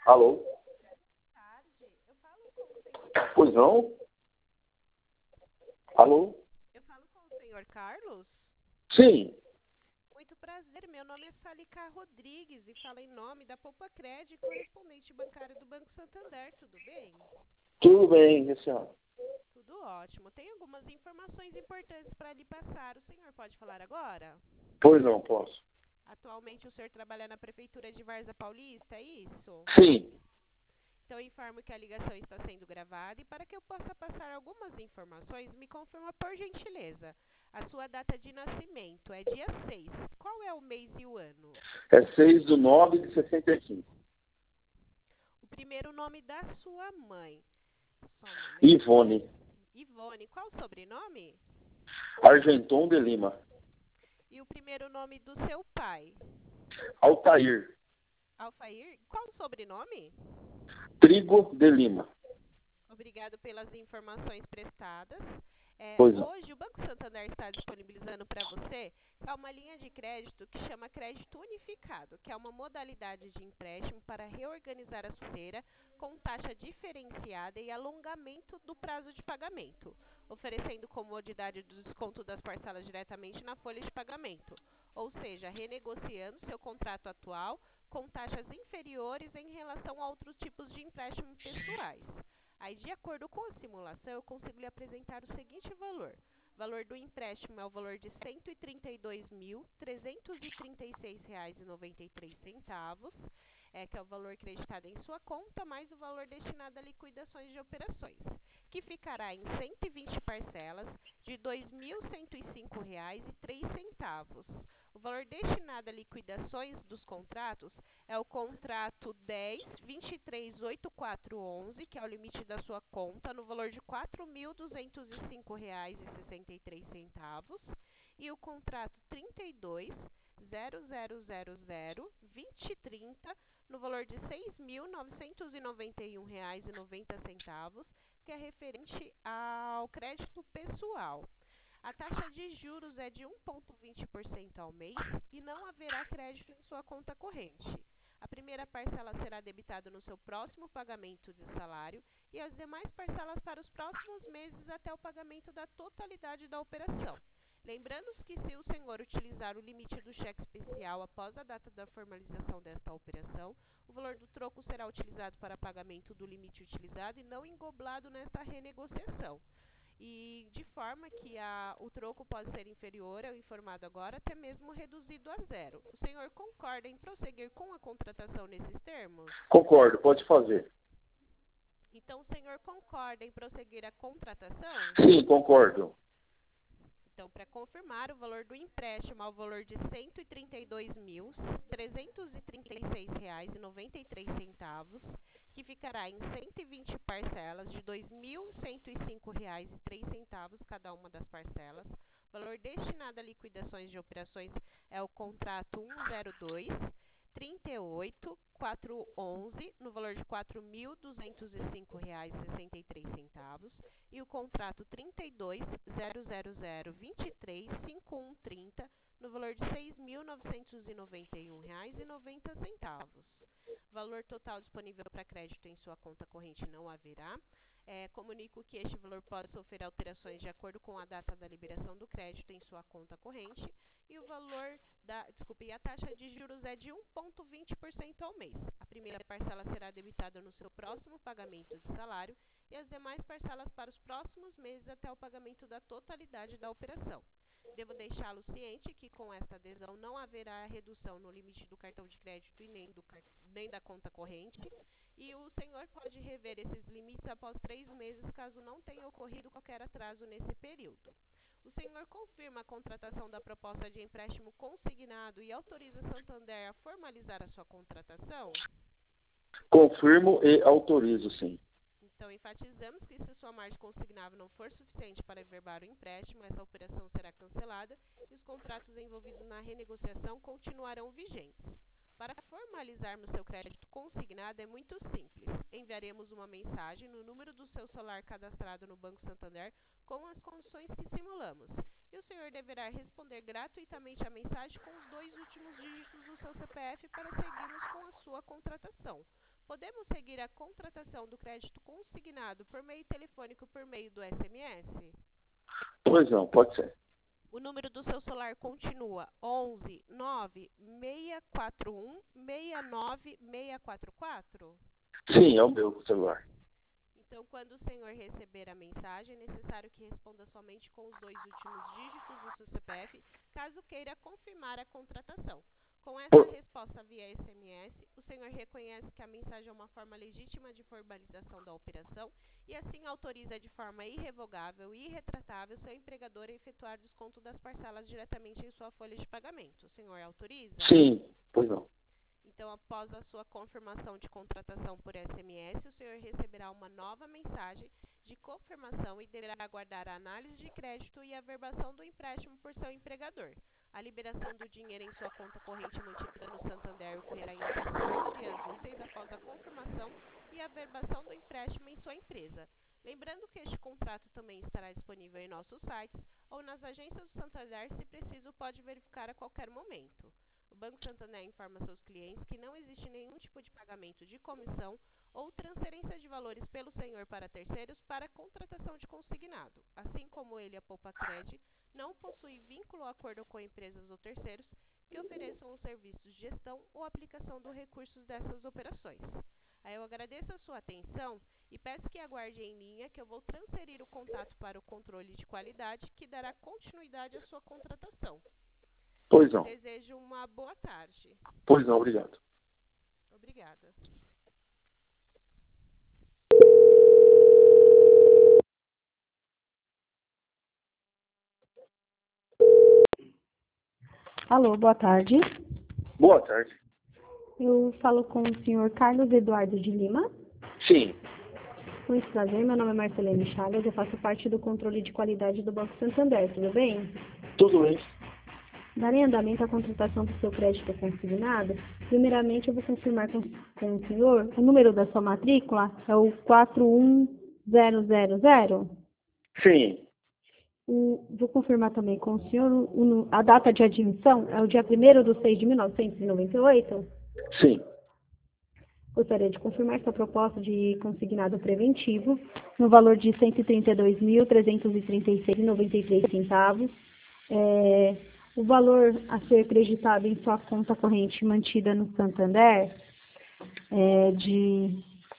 Alô? Tarde. Eu falo com o senhor. Pois não? Alô? Eu falo com o senhor Carlos. Sim. Muito prazer. Meu nome é Salica Rodrigues e falo em nome da Poupa Cred, correspondente bancário do Banco Santander. Tudo bem? Tudo bem, minha senhora. Tudo ótimo. Tem algumas informações importantes para lhe passar. O senhor pode falar agora? Pois não, posso. Atualmente o senhor trabalha na Prefeitura de Várzea Paulista, é isso? Sim. Então eu informo que a ligação está sendo gravada e para que eu possa passar algumas informações, me confirma por gentileza. A sua data de nascimento é dia 6. Qual é o mês e o ano? É 6/9/65. O primeiro nome da sua mãe. Só um momento. Ivone. Ivone. Qual o sobrenome? Argenton de Lima. E o primeiro nome do seu pai? Altair. Alfair. Qual o sobrenome? Trigo de Lima. Obrigado pelas informações prestadas. Pois não. Hoje, o Banco Santander está disponibilizando para você uma linha de crédito que chama Crédito Unificado, que é uma modalidade de empréstimo para reorganizar a sua carteira com taxa diferenciada e alongamento do prazo de pagamento, oferecendo comodidade do desconto das parcelas diretamente na folha de pagamento, ou seja, renegociando seu contrato atual com taxas inferiores em relação a outros tipos de empréstimo pessoais. Aí, de acordo com a simulação, eu consigo lhe apresentar o seguinte valor. O valor do empréstimo é o valor de R$ 132.336,93, que é o valor creditado em sua conta, mais o valor destinado a liquidações de operações, que ficará em 120 parcelas de R$ 2.105,03. O valor destinado a liquidações dos contratos é o contrato 10.23.8411, que é o limite da sua conta, no valor de R$ 4.205,63. E o contrato 32.0000.2030, no valor de R$ 6.991,90, que é referente ao crédito pessoal. A taxa de juros é de 1,20% ao mês e não haverá crédito em sua conta corrente. A primeira parcela será debitada no seu próximo pagamento de salário e as demais parcelas para os próximos meses até o pagamento da totalidade da operação. Lembrando que se o senhor utilizar o limite do cheque especial após a data da formalização desta operação, o valor do troco será utilizado para pagamento do limite utilizado e não engoblado nesta renegociação. E de forma que o troco pode ser inferior ao informado agora, até mesmo reduzido a zero. O senhor concorda em prosseguir com a contratação nesses termos? Concordo, pode fazer. Então, o senhor concorda em prosseguir a contratação? Sim, concordo. Então, para confirmar, o valor do empréstimo é o valor de R$ 132.336,93, que ficará em 120 parcelas de R$ 2.105,03 cada uma das parcelas. O valor destinado a liquidações de operações é o contrato 102. 38.411, no valor de R$ 4.205,63, e o contrato 32.000.23.5130, no valor de R$ 6.991,90. Valor total disponível para crédito em sua conta corrente não haverá. Comunico que este valor pode sofrer alterações de acordo com a data da liberação do crédito em sua conta corrente e o valor e a taxa de juros é de 1,20% ao mês. A primeira parcela será debitada no seu próximo pagamento de salário e as demais parcelas para os próximos meses até o pagamento da totalidade da operação. Devo deixá-lo ciente que com esta adesão não haverá redução no limite do cartão de crédito e nem da conta corrente, e o senhor pode rever esses limites após 3 meses, caso não tenha ocorrido qualquer atraso nesse período. O senhor confirma a contratação da proposta de empréstimo consignado e autoriza Santander a formalizar a sua contratação? Confirmo e autorizo, sim. Então, enfatizamos que se sua margem consignável não for suficiente para averbar o empréstimo, essa operação será cancelada e os contratos envolvidos na renegociação continuarão vigentes. Para formalizarmos seu crédito consignado é muito simples. Enviaremos uma mensagem no número do seu celular cadastrado no Banco Santander com as condições que simulamos. E o senhor deverá responder gratuitamente a mensagem com os 2 últimos dígitos do seu CPF para seguirmos com a sua contratação. Podemos seguir a contratação do crédito consignado por meio telefônico por meio do SMS? Pois não, pode ser. O número do seu celular continua 11 9 641 69 644? Sim, é o meu celular. Então, quando o senhor receber a mensagem, é necessário que responda somente com os 2 últimos dígitos do seu CPF, caso queira confirmar a contratação. Com essa Por- resposta via SMS, o senhor reconhece que a mensagem é uma forma legítima de formalização da operação e assim autoriza de forma irrevogável e irretratável seu empregador a efetuar desconto das parcelas diretamente em sua folha de pagamento. O senhor autoriza? Sim, pois não. Então, após a sua confirmação de contratação por SMS, o senhor receberá uma nova mensagem de confirmação e deverá aguardar a análise de crédito e a averbação do empréstimo por seu empregador. A liberação do dinheiro em sua conta corrente mantida no Santander ocorrerá em até 5 dias úteis após a confirmação e a averbação do empréstimo em sua empresa. Lembrando que este contrato também estará disponível em nossos sites ou nas agências do Santander, se preciso, pode verificar a qualquer momento. O Banco Santander informa seus clientes que não existe nenhum tipo de pagamento de comissão ou transferência de valores pelo senhor para terceiros para contratação de consignado. Assim como ele, a Poupa-Cred, não possui vínculo ou acordo com empresas ou terceiros que ofereçam os serviços de gestão ou aplicação dos recursos dessas operações. Aí eu agradeço a sua atenção e peço que aguarde em linha que eu vou transferir o contato para o controle de qualidade que dará continuidade à sua contratação. Pois não. Desejo uma boa tarde. Pois não, obrigado. Obrigada. Alô, boa tarde. Boa tarde. Eu falo com o senhor Carlos Eduardo de Lima. Sim, Muito prazer, meu nome é Marcelene Chagas, eu faço parte do controle de qualidade do Banco Santander, tudo bem? tudo bem. Darei andamento à contratação do seu crédito consignado. Primeiramente, eu vou confirmar com o senhor, o número da sua matrícula é o 41000. Sim, Vou confirmar também com o senhor, a data de admissão é o dia 1º de 6 de 1998. sim, Gostaria de confirmar essa proposta de consignado preventivo no valor de R$ 132.336,93. O valor a ser acreditado em sua conta corrente mantida no Santander é de...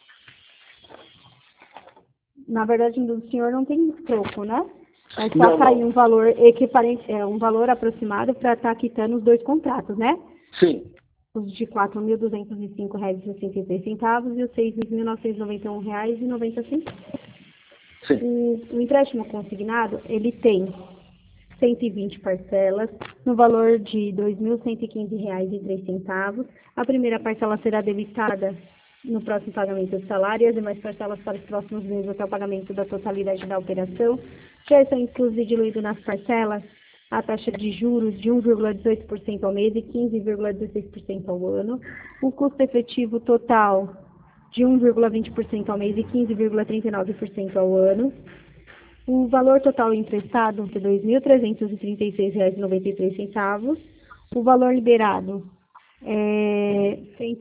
Na verdade, do senhor não tem troco, né? Mas só Não, caiu não. um valor equivalente, um valor aproximado para estar quitando os dois contratos, né? Sim, Os de R$ 4.205,63 e os R$ 6.991,90. sim, O empréstimo consignado, ele tem 120 parcelas, no valor de R$ 2.115,03. A primeira parcela será debitada no próximo pagamento do salário e as demais parcelas para os próximos meses até o pagamento da totalidade da operação. Já estão inclusos e diluídos nas parcelas a taxa de juros de 1,18% ao mês e 15,16% ao ano. O custo efetivo total de 1,20% ao mês e 15,39% ao ano. O valor total emprestado é R$ 2.336,93. O valor liberado é R$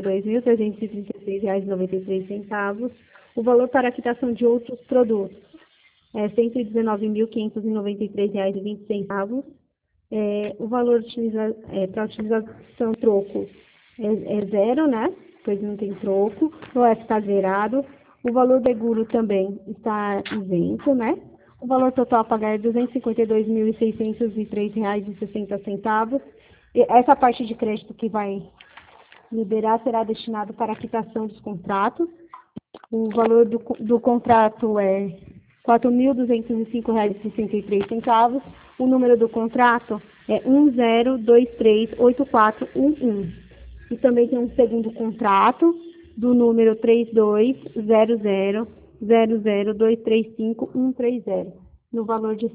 132.336,93. O valor para a quitação de outros produtos é R$ 119.593,20. O valor para utilização troco é zero, né? Pois não tem troco. O F está zerado. O valor do seguro também está isento, né? O valor total a pagar é R$ 252.603,60. Essa parte de crédito que vai liberar será destinado para a quitação dos contratos. O valor do contrato é R$ 4.205,63. O número do contrato é 10238411. E também tem um segundo contrato do número 320000235130, no valor de R$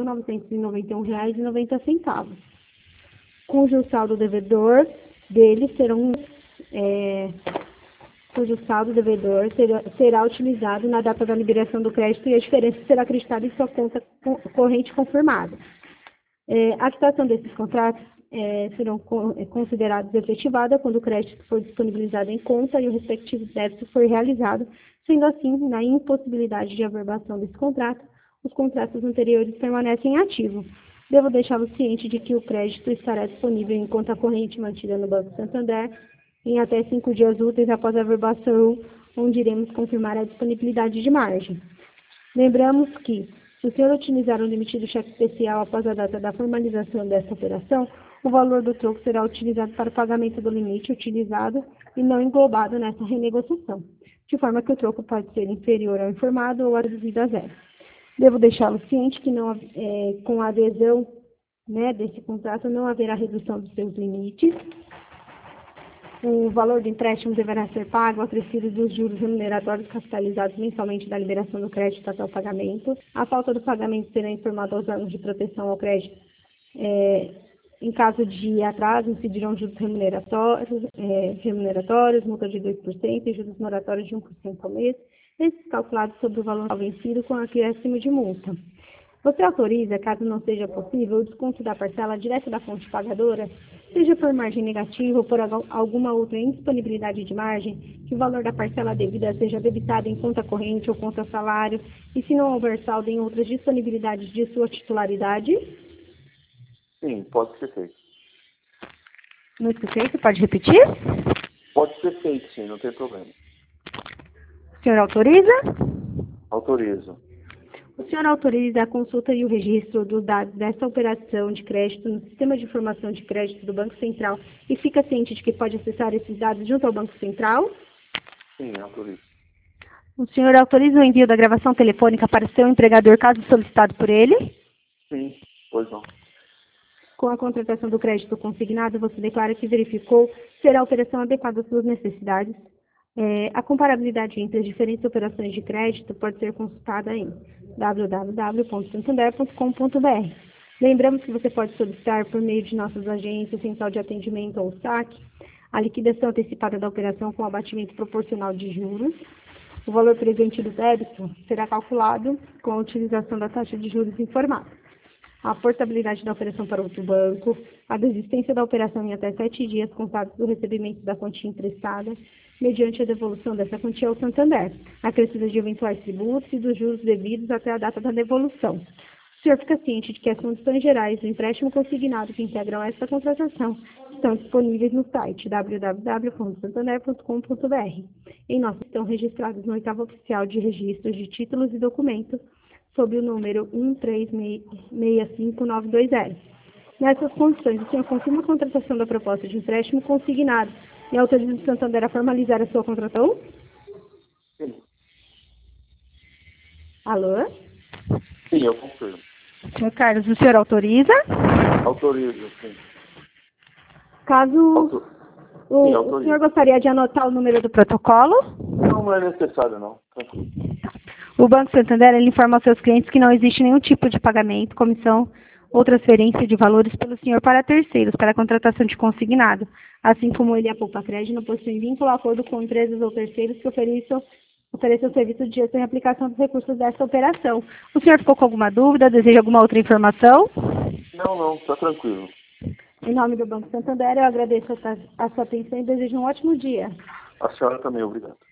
6.991,90. Cujo saldo devedor deles será utilizado na data da liberação do crédito e a diferença será acreditada em sua conta corrente confirmada. A quitação desses contratos serão considerados efetivados quando o crédito for disponibilizado em conta e o respectivo débito for realizado. Sendo assim, na impossibilidade de averbação desse contrato, os contratos anteriores permanecem ativos. Devo deixá-lo ciente de que o crédito estará disponível em conta corrente mantida no Banco Santander em até 5 dias úteis após a averbação, onde iremos confirmar a disponibilidade de margem. Lembramos que, se o senhor utilizar o limite do cheque especial após a data da formalização dessa operação, o valor do troco será utilizado para o pagamento do limite utilizado e não englobado nessa renegociação, de forma que o troco pode ser inferior ao informado ou reduzido a zero. Devo deixá-lo ciente que com a adesão desse contrato não haverá redução dos seus limites. O valor do empréstimo deverá ser pago acrescido dos juros remuneratórios capitalizados mensalmente da liberação do crédito até o pagamento. A falta do pagamento será informada aos órgãos de proteção ao crédito. Em caso de atraso, incidirão juros remuneratórios, multa de 2% e juros moratórios de 1% ao mês, esses calculados sobre o valor vencido com acréscimo de multa. Você autoriza, caso não seja possível, o desconto da parcela direto da fonte pagadora, seja por margem negativa ou por alguma outra indisponibilidade de margem, que o valor da parcela devida seja debitado em conta corrente ou conta salário, e se não houver saldo em outras disponibilidades de sua titularidade? Sim, pode ser feito. Não escutei, você pode repetir? Pode ser feito, sim, não tem problema. O senhor autoriza? Autorizo. O senhor autoriza a consulta e o registro dos dados dessa operação de crédito no Sistema de Informação de Crédito do Banco Central e fica ciente de que pode acessar esses dados junto ao Banco Central? Sim, autorizo. O senhor autoriza o envio da gravação telefônica para o seu empregador, caso solicitado por ele? Sim, pois não. Com a contratação do crédito consignado, você declara que verificou ser a operação adequada às suas necessidades. A comparabilidade entre as diferentes operações de crédito pode ser consultada em www.santander.com.br. Lembramos que você pode solicitar, por meio de nossas agências, central de atendimento ou SAC, a liquidação antecipada da operação com abatimento proporcional de juros. O valor presente do débito será calculado com a utilização da taxa de juros informada. A portabilidade da operação para outro banco, a desistência da operação em até 7 dias contados do recebimento da quantia emprestada, mediante a devolução dessa quantia ao Santander, acrescida de eventuais tributos e dos juros devidos até a data da devolução. O senhor fica ciente de que as condições gerais do empréstimo consignado que integram esta contratação estão disponíveis no site www.santander.com.br. Em nós estão registrados no oitavo oficial de registros de títulos e documentos, sob o número 1365920. Nessas condições, o senhor confirma a contratação da proposta de empréstimo consignado e autoriza o Santander a formalizar a sua contratação? Sim. Alô? Sim, eu confirmo. Senhor Carlos, o senhor autoriza? Autorizo, sim. Caso o senhor gostaria de anotar o número do protocolo? Não é necessário, não. Tranquilo. O Banco Santander ele informa aos seus clientes que não existe nenhum tipo de pagamento, comissão ou transferência de valores pelo senhor para terceiros, para a contratação de consignado, assim como ele e a Poupa Crédito não possuem vínculo ou acordo com empresas ou terceiros que ofereçam serviço de gestão e aplicação dos recursos dessa operação. O senhor ficou com alguma dúvida? Deseja alguma outra informação? Não, está tranquilo. Em nome do Banco Santander, eu agradeço a sua atenção e desejo um ótimo dia. A senhora também, obrigado.